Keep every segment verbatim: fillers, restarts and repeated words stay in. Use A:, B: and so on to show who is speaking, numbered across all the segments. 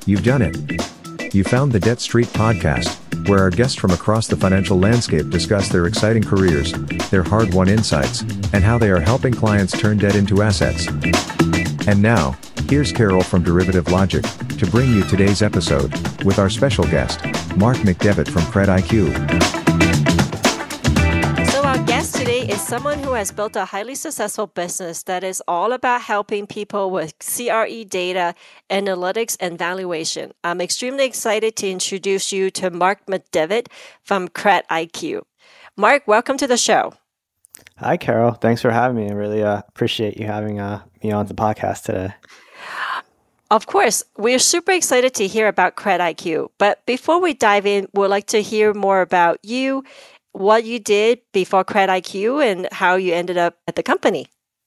A: You've done it. You found the Debt Street podcast, where our guests from across the financial landscape discuss their exciting careers, their hard-won insights, and how they are helping clients turn debt into assets. And now, here's Carol from Derivative Logic to bring you today's episode with our special guest, Mark McDevitt from CredIQ.
B: So our guest today is someone who has built a highly successful business that is all about helping people with C R E data, analytics, and valuation. I'm extremely excited to introduce you to Mark McDevitt from CredIQ. Mark, welcome to the show.
C: Hi, Carol. Thanks for having me. I really uh, appreciate you having uh, me on the podcast today.
B: Of course, we're super excited to hear about CredIQ. But before we dive in, we'd like to hear more about you, what you did before CredIQ, and how you ended up at the company.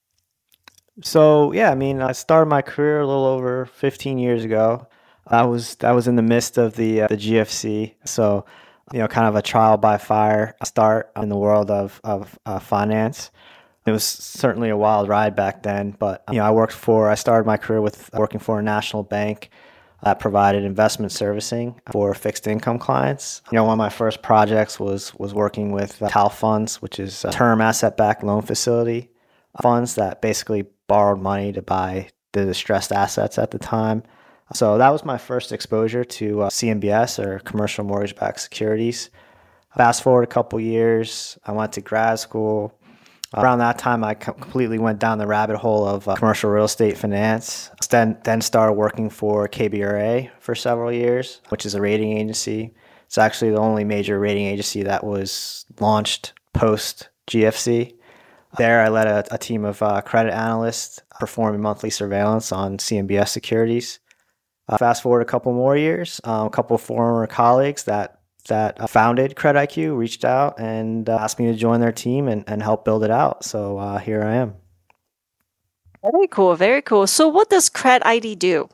C: So, yeah, I mean, I started my career a little over fifteen years ago. I was I was in the midst of the uh, the G F C, so you know, kind of a trial by fire start in the world of of uh, finance. It was certainly a wild ride back then, but you know, I worked for I started my career with working for a national bank that provided investment servicing for fixed income clients. You know, one of my first projects was was working with Cal Funds, which is a term asset-backed loan facility funds that basically borrowed money to buy the distressed assets at the time. So that was my first exposure to uh, C M B S, or commercial mortgage-backed securities. Fast forward a couple years, I went to grad school. Around that time, I completely went down the rabbit hole of uh, commercial real estate finance. Then, then started working for K B R A for several years, which is a rating agency. It's actually the only major rating agency that was launched post G F C. There, I led a, a team of uh, credit analysts performing monthly surveillance on C M B S securities. Uh, fast forward a couple more years, um, a couple of former colleagues that that uh, founded CredIQ reached out and uh, asked me to join their team and, and help build it out. So uh, here I am.
B: Very cool, very cool. So what does CredID do?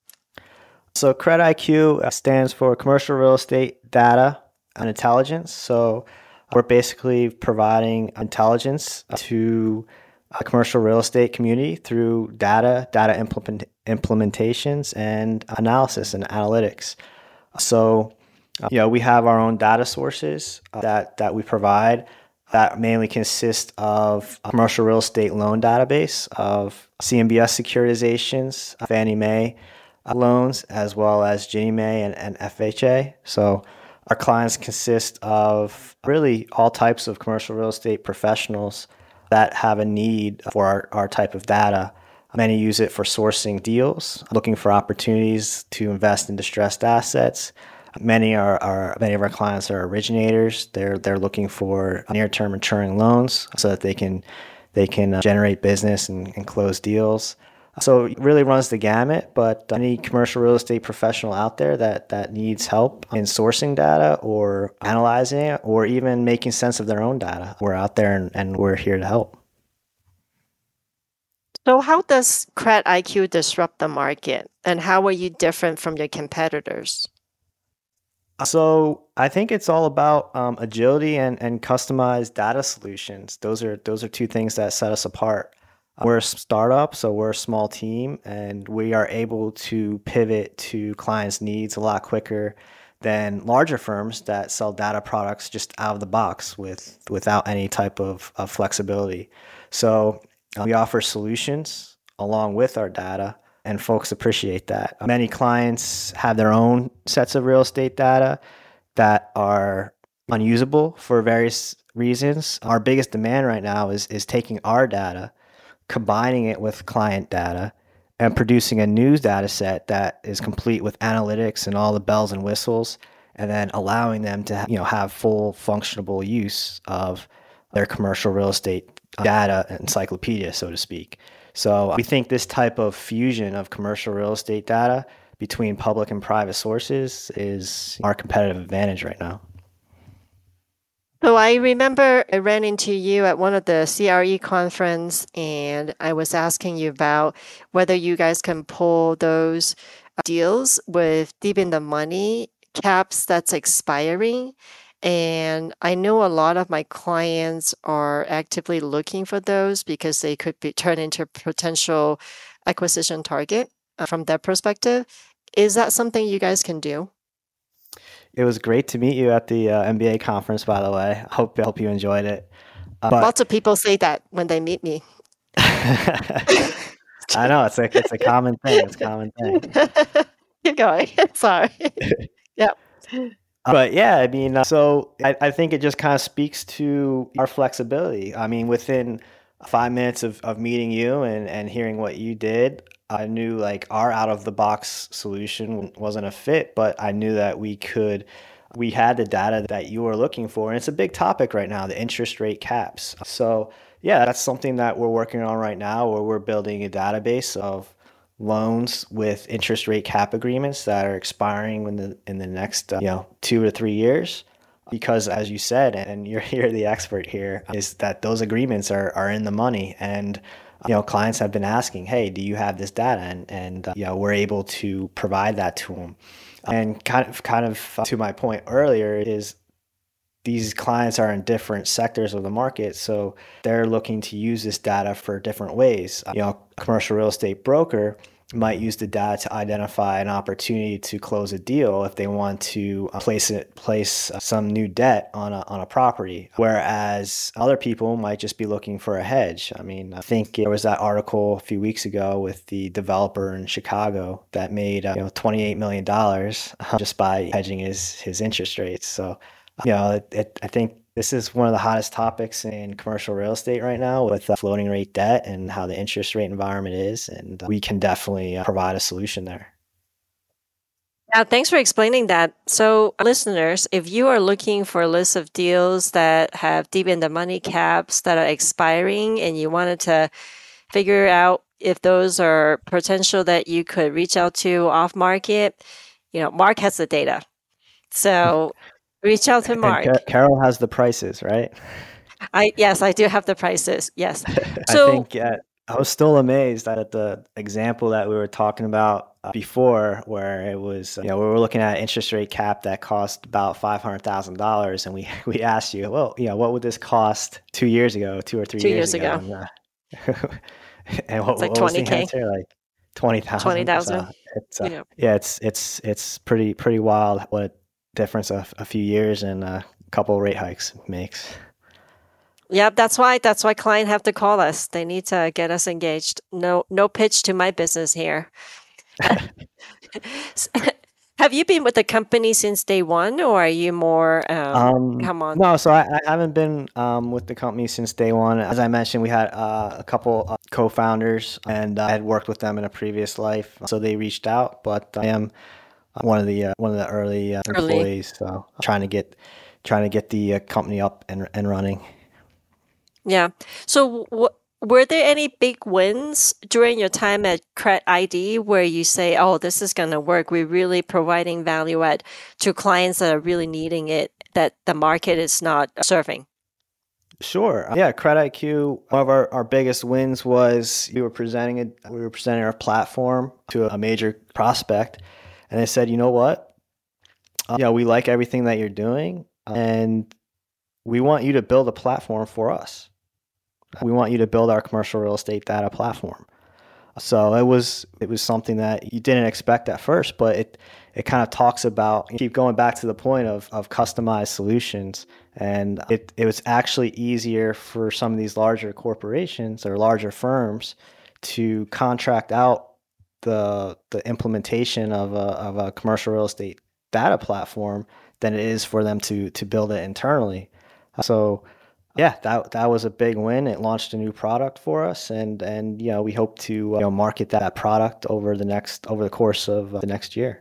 C: So CredIQ stands for Commercial Real Estate Data and Intelligence. So we're basically providing intelligence to a commercial real estate community through data, data implement, implementations, and analysis and analytics. So you know, we have our own data sources that, that we provide that mainly consist of a commercial real estate loan database of C M B S securitizations, Fannie Mae loans, as well as Ginnie Mae and, and F H A. So our clients consist of really all types of commercial real estate professionals that have a need for our, our type of data. Many use it for sourcing deals, looking for opportunities to invest in distressed assets. Many are, are many of our clients are originators. They're they're looking for near-term maturing loans so that they can they can uh, generate business and, and close deals. So it really runs the gamut. But any commercial real estate professional out there that that needs help in sourcing data or analyzing it or even making sense of their own data, we're out there and, and we're here to help.
B: So how does CredIQ disrupt the market, and how are you different from your competitors?
C: So I think it's all about um, agility and, and customized data solutions. Those are those are two things that set us apart. We're a startup, so we're a small team, and we are able to pivot to clients' needs a lot quicker than larger firms that sell data products just out of the box with without any type of, of flexibility. So uh, we offer solutions along with our data, and folks appreciate that. Many clients have their own sets of real estate data that are unusable for various reasons. Our biggest demand right now is, is taking our data, combining it with client data, and producing a news data set that is complete with analytics and all the bells and whistles, and then allowing them to you know, have full functionable use of their commercial real estate data encyclopedia, so to speak. So we think this type of fusion of commercial real estate data between public and private sources is our competitive advantage right now.
B: So I remember I ran into you at one of the C R E conference, and I was asking you about whether you guys can pull those deals with deep in the money caps that's expiring. And I know a lot of my clients are actively looking for those because they could be turned into potential acquisition target uh, from that perspective. Is that something you guys can do?
C: It was great to meet you at the uh, M B A conference, by the way. I hope, hope you enjoyed it. Uh, but
B: Lots of people say that when they meet me.
C: I know, it's like it's a common thing. It's a common thing.
B: Keep going. Sorry. Yeah.
C: But yeah, I mean, uh, so I, I think it just kind of speaks to our flexibility. I mean, within five minutes of, of meeting you and, and hearing what you did, I knew like our out of the box solution wasn't a fit, but I knew that we could, we had the data that you were looking for. And it's a big topic right now, the interest rate caps. So yeah, that's something that we're working on right now, where we're building a database of loans with interest rate cap agreements that are expiring in the in the next uh, you know two or three years. Because as you said, and you're here the expert here, is that those agreements are are in the money, and you know clients have been asking, hey, do you have this data? And and uh, you know we're able to provide that to them. And kind of kind of to my point earlier is, these clients are in different sectors of the market, so they're looking to use this data for different ways. You know, a commercial real estate broker might use the data to identify an opportunity to close a deal if they want to place it, place some new debt on a on a property, whereas other people might just be looking for a hedge. I mean, I think there was that article a few weeks ago with the developer in Chicago that made uh, you know twenty-eight million dollars just by hedging his his interest rates. So you know, it, it, I think this is one of the hottest topics in commercial real estate right now, with uh, floating rate debt and how the interest rate environment is. And we can definitely uh, provide a solution there.
B: Yeah, thanks for explaining that. So listeners, if you are looking for a list of deals that have deep in the money caps that are expiring, and you wanted to figure out if those are potential that you could reach out to off market, you know, Mark has the data. So reach out to Mark.
C: And Car- Carol has the prices, right?
B: I yes, I do have the prices. Yes. So
C: I think uh, I was still amazed at the example that we were talking about uh, before, where it was, you know, we were looking at an interest rate cap that cost about five hundred thousand dollars, and we we asked you, well, you know, what would this cost two years ago, two or three
B: two
C: years,
B: years ago?
C: ago? And, uh, and what,
B: it's like
C: what was
B: twenty
C: the
B: K.
C: answer? Like twenty thousand.
B: Twenty thousand.
C: So it's, uh,
B: yeah.
C: yeah, it's it's it's pretty pretty wild what a difference of a few years and a couple rate hikes makes.
B: Yeah, that's why that's why clients have to call us. They need to get us engaged. No no pitch to my business here. Have you been with the company since day one, or are you more um,
C: Um,
B: come on?
C: no, so I, I haven't been um, with the company since day one. As I mentioned, we had uh, a couple uh, co-founders, and uh, I had worked with them in a previous life, so they reached out. But I am one of the uh, one of the early, uh,
B: Early.
C: employees, so trying to get trying to get the uh, company up and and running.
B: Yeah. So w- were there any big wins during your time at Credit I D where you say, oh, this is going to work? We're really providing value add to clients that are really needing it, that the market is not serving?
C: Sure. Yeah, Credit I Q, one of our, our biggest wins was we were presenting it, we were presenting our platform to a major prospect, and they said, you know what? Uh, yeah, we like everything that you're doing, and we want you to build a platform for us. We want you to build our commercial real estate data platform. So it was it was something that you didn't expect at first, but it it kind of talks about, keep going back to the point of of customized solutions. And it, it was actually easier for some of these larger corporations or larger firms to contract out the the implementation of a of a commercial real estate data platform than it is for them to to build it internally. So yeah, that that was a big win. It launched a new product for us, and and you know we hope to uh, you know market that product over the next over the course of uh, the next year.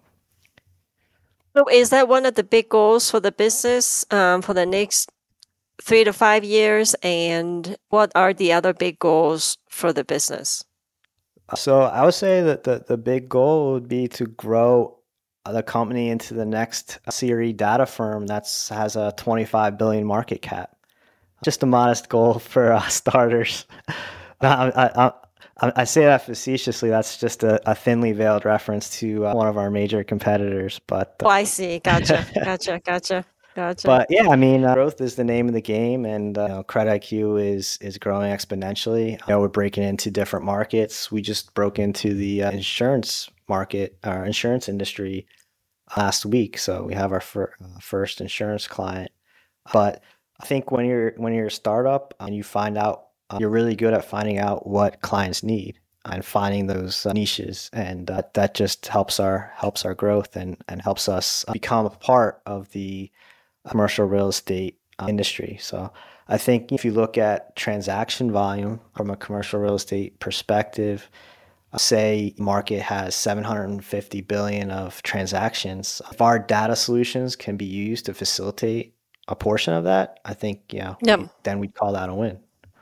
B: So is that one of the big goals for the business um, for the next three to five years? And what are the other big goals for the business?
C: So I would say that the the big goal would be to grow the company into the next C R E data firm that's has a twenty-five billion market cap. Just a modest goal for uh, starters. I, I, I, I say that facetiously. That's just a, a thinly veiled reference to uh, one of our major competitors. But uh,
B: oh, I see. Gotcha. Gotcha. Gotcha. Gotcha.
C: But yeah, I mean, uh, growth is the name of the game, and uh, you know, Credit I Q is is growing exponentially. You know, we're breaking into different markets. We just broke into the uh, insurance market, our insurance industry last week. So we have our fir- uh, first insurance client. But I think when you're when you're a startup and you find out, uh, you're really good at finding out what clients need and finding those uh, niches, and uh, that just helps our helps our growth and and helps us become a part of the commercial real estate uh, industry. So I think if you look at transaction volume from a commercial real estate perspective, uh, say market has seven hundred fifty billion of transactions. If our data solutions can be used to facilitate a portion of that, I think, you know,
B: Yep.
C: we, then we'd call that a win.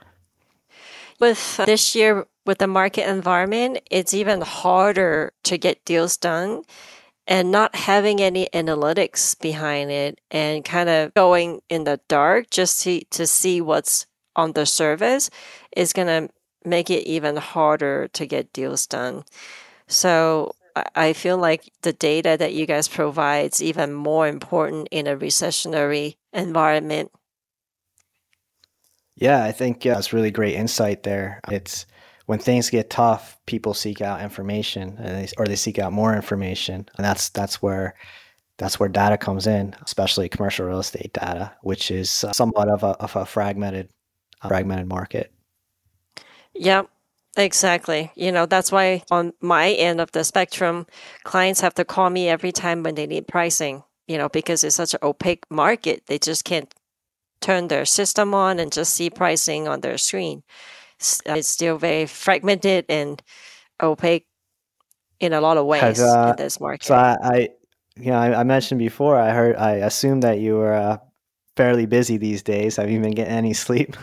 B: With uh, this year, with the market environment, it's even harder to get deals done, and not having any analytics behind it and kind of going in the dark just to, to see what's on the surface is going to make it even harder to get deals done. So I- I feel like the data that you guys provide is even more important in a recessionary environment.
C: Yeah, I think yeah, it's really great insight there. It's when things get tough, people seek out information, and they, or they seek out more information, and that's that's where that's where data comes in, especially commercial real estate data, which is uh, somewhat of a of a fragmented uh, fragmented market.
B: Yep, exactly. You know, that's why on my end of the spectrum, clients have to call me every time when they need pricing, you know, because it's such an opaque market. They just can't turn their system on and just see pricing on their screen. S- uh, It's still very fragmented and opaque in a lot of
C: Have
B: ways
C: uh,
B: in this
C: so
B: market.
C: I, I you know I, I mentioned before. I heard I assumed that you were uh, fairly busy these days. Have you been getting any sleep?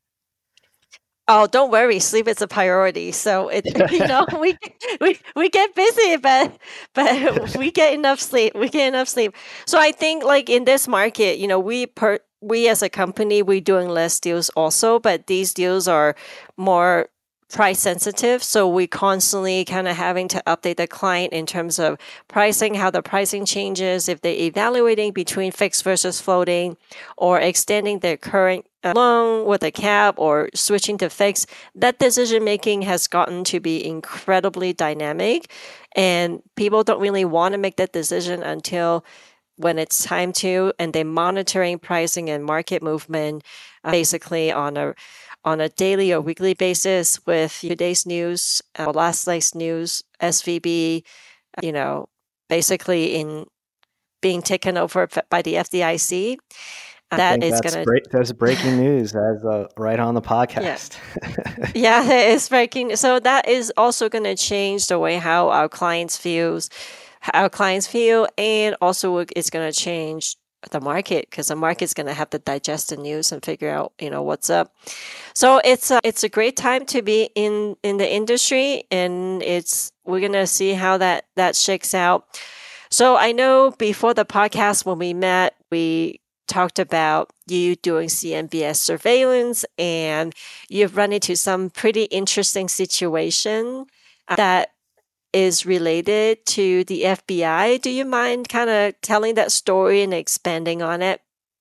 B: Oh, don't worry, sleep is a priority. So it, you know, we we we get busy, but but we get enough sleep. We get enough sleep. So I think like in this market, you know, we per we as a company we doing less deals also, but these deals are more price sensitive. So we constantly kind of having to update the client in terms of pricing, how the pricing changes, if they're evaluating between fixed versus floating, or extending their current uh, loan with a cap or switching to fixed. That decision making has gotten to be incredibly dynamic, and people don't really want to make that decision until when it's time to, and they're monitoring pricing and market movement uh, basically on a on a daily or weekly basis with today's news, uh, last night's news, S V B, you know, basically in being taken over f- by the F D I C.
C: I
B: That
C: think
B: is
C: that's
B: gonna,
C: break. That's breaking news as uh, right on the
B: yeah,
C: podcast.
B: yeah, it's breaking. So that is also gonna change the way how our clients feels, our clients feel, and also it's gonna change the market because the market's gonna have to digest the news and figure out, you know, what's up. So it's a, it's a great time to be in in the industry, and it's we're gonna see how that that shakes out. So I know before the podcast when we met, we talked about you doing C M B S surveillance, and you've run into some pretty interesting situation uh, that is related to the F B I. Do you mind kind of telling that story and expanding on it?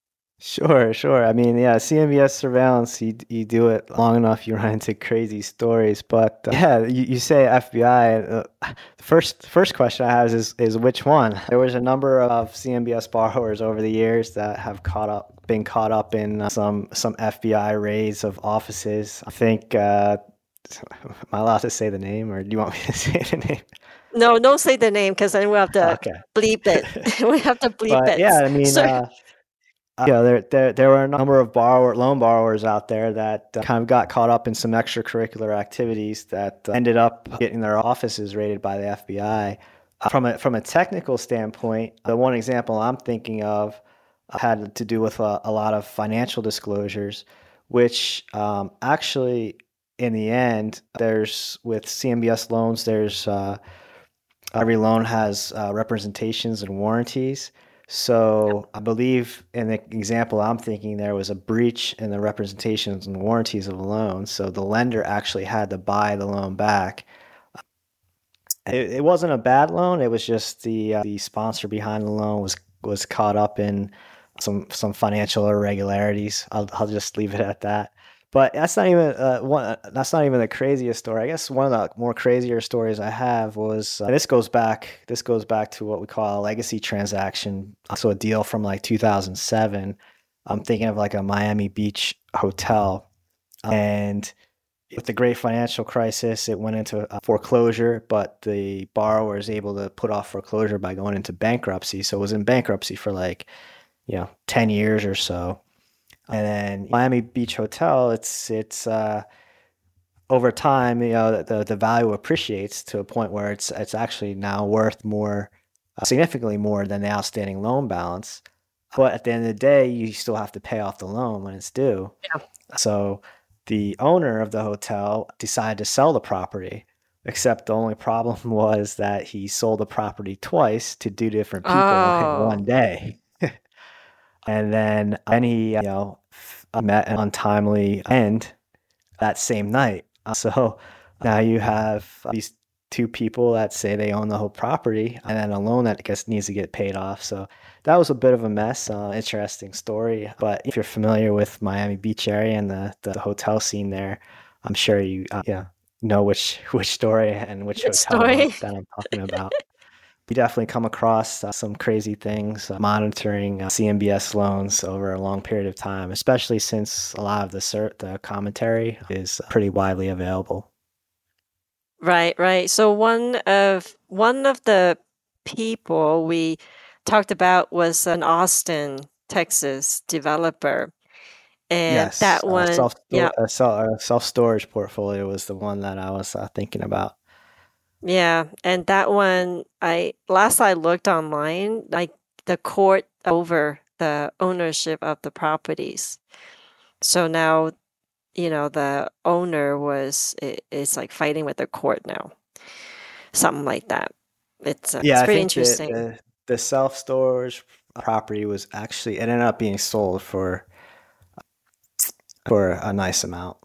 C: Sure, sure. I mean, yeah, C M B S surveillance, you, you do it long enough, you run into crazy stories. But uh, yeah, you, you say F B I. Uh, the first first question I have is is which one? There was a number of C M B S borrowers over the years that have caught up, been caught up in uh, some some F B I raids of offices. I think. Uh, am I allowed to say the name, or do you want me to say the name?
B: No, don't say the name because then we have to
C: Okay.
B: bleep it. We have to bleep
C: But
B: it.
C: yeah, I mean,
B: So
C: uh, Uh, yeah, there, there there were a number of borrower loan borrowers out there that uh, kind of got caught up in some extracurricular activities that uh, ended up getting their offices raided by the F B I. Uh, from a from a technical standpoint, the one example I'm thinking of uh, had to do with a, a lot of financial disclosures, which um, actually, in the end, there's with C M B S loans, there's uh, every loan has uh, representations and warranties. So I believe in the example I'm thinking, there was a breach in the representations and warranties of the loan. So the lender actually had to buy the loan back. It, it wasn't a bad loan. It was just the uh, the sponsor behind the loan was was caught up in some some financial irregularities. I'll I'll just leave it at that. But that's not even uh, one. That's not even the craziest story. I guess one of the more crazier stories I have was uh, this goes back. This goes back to what we call a legacy transaction. So a deal from like two thousand seven. I'm thinking of like a Miami Beach hotel, and with the great financial crisis, it went into a foreclosure, but the borrower is able to put off foreclosure by going into bankruptcy. So it was in bankruptcy for like, you know, ten years or so. And then Miami Beach Hotel, it's it's uh, over time, you know, the the value appreciates to a point where it's it's actually now worth more, uh, significantly more than the outstanding loan balance. But at the end of the day, you still have to pay off the loan when it's due.
B: Yeah.
C: So the owner of the hotel decided to sell the property, except the only problem was that he sold the property twice to two different people in
B: Oh,
C: one day. And then then he, you know, met an untimely end that same night. Uh, So now you have these two people that say they own the whole property, and then a loan that I guess needs to get paid off. So that was a bit of a mess. Uh, interesting story. But if you're familiar with Miami Beach area and the, the hotel scene there, I'm sure you uh, yeah know which which story and which
B: good
C: hotel uh,
B: story.
C: that I'm talking about. We definitely come across uh, some crazy things uh, monitoring uh, C M B S loans over a long period of time, especially since a lot of the cert, the commentary is pretty widely available.
B: Right, right. So one of one of the people we talked about was an Austin, Texas developer. And
C: Yes,
B: that
C: uh,
B: one,
C: self
B: yeah,
C: uh, self uh, self storage portfolio was the one that I was uh, thinking about.
B: yeah. And that one, I last I looked online, like the court over the ownership of the properties. So now, you know, the owner was it, it's like fighting with the court now, something like that. It's uh,
C: Yeah,
B: it's
C: I
B: pretty
C: think the
B: interesting.
C: the, the self storage property was actually it ended up being sold for for a nice amount.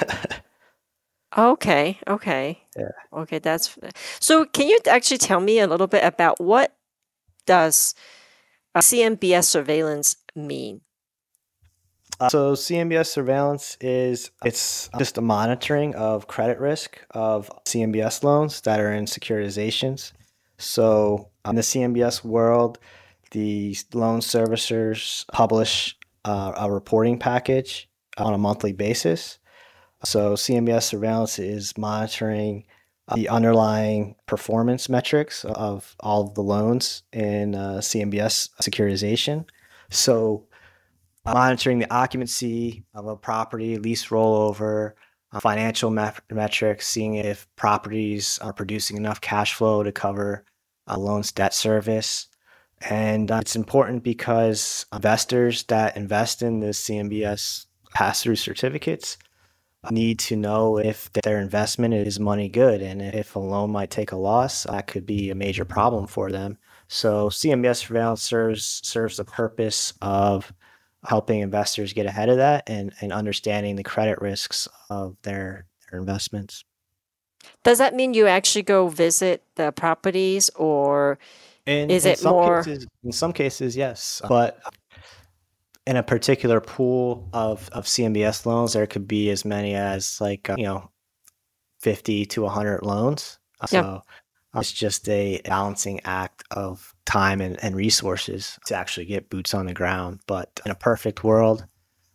B: Okay, okay.
C: Yeah.
B: Okay, that's so can you actually tell me a little bit about what does uh, C M B S surveillance mean?
C: Uh, so C M B S surveillance is it's just a monitoring of credit risk of C M B S loans that are in securitizations. So in the C M B S world, the loan servicers publish uh, a reporting package on a monthly basis. So C M B S surveillance is monitoring uh, the underlying performance metrics of all of the loans in uh, C M B S securitization. So monitoring the occupancy of a property, lease rollover, uh, financial me- metrics, seeing if properties are producing enough cash flow to cover a loan's debt service. And uh, it's important because investors that invest in the C M B S pass-through certificates need to know if their investment is money good, and if a loan might take a loss, that could be a major problem for them. So C M B S surveillance serves serves the purpose of helping investors get ahead of that and, and understanding the credit risks of their, their investments.
B: Does that mean you actually go visit the properties or
C: In
B: is
C: in
B: it
C: some
B: more?
C: cases, in some cases, yes, but in a particular pool of, of C M B S loans, there could be as many as like uh, you know fifty to one hundred loans.
B: Yeah,
C: So it's just a balancing act of time and, and resources to actually get boots on the ground. But in a perfect world,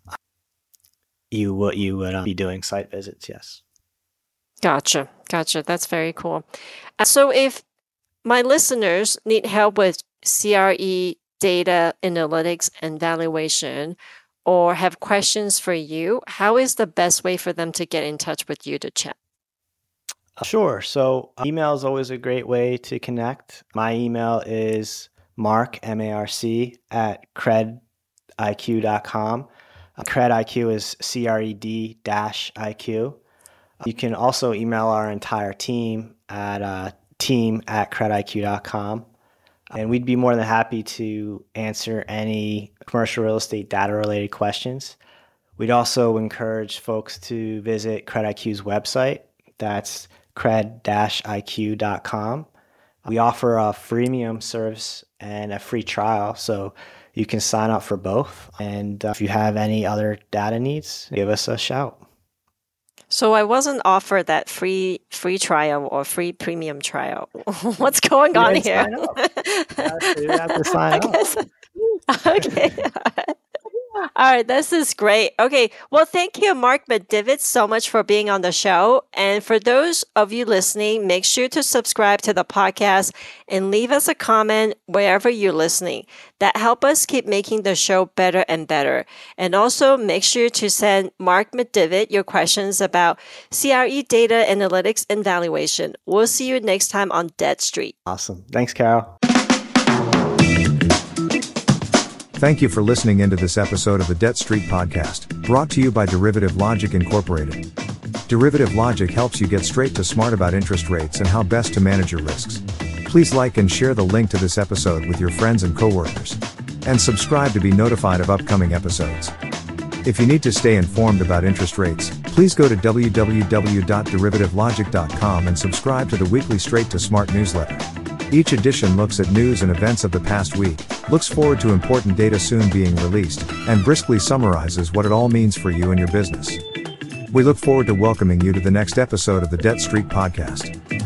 C: you would you would uh, be doing site visits. Yes.
B: gotcha, gotcha. That's very cool. Uh, So if my listeners need help with C R E data analytics and valuation or have questions for you, how is the best way for them to get in touch with you to chat?
C: Sure. So uh, email is always a great way to connect. My email is mark, M A R C, at cred I Q dot com. Uh, CredIQ is C R E D dash I Q. You can also email our entire team at uh, team at cred I Q dot com. And we'd be more than happy to answer any commercial real estate data related questions. We'd also encourage folks to visit CredIQ's website. That's cred dash I Q dot com. We offer a freemium service and a free trial. So you can sign up for both. And uh, if you have any other data needs, give us a shout.
B: So I wasn't offered that free free trial or free premium trial. What's going
C: You
B: on
C: didn't
B: here?
C: sign up. You have to, you have to sign
B: I
C: up.
B: guess. Okay. All right, this is great. Okay, well, thank you, Mark McDivitt, so much for being on the show. And for those of you listening, make sure to subscribe to the podcast and leave us a comment wherever you're listening. That help us keep making the show better and better. And also make sure to send Mark McDivitt your questions about C R E data analytics and valuation. We'll see you next time on Debt Street.
C: Awesome. Thanks, Carol.
A: Thank you for listening into this episode of the Debt Street Podcast, brought to you by Derivative Logic Incorporated. Derivative Logic helps you get straight to smart about interest rates and how best to manage your risks. Please like and share the link to this episode with your friends and coworkers. And subscribe to be notified of upcoming episodes. If you need to stay informed about interest rates, please go to w w w dot derivative logic dot com and subscribe to the weekly Straight to Smart newsletter. Each edition looks at news and events of the past week, looks forward to important data soon being released, and briskly summarizes what it all means for you and your business. We look forward to welcoming you to the next episode of the Debt Street Podcast.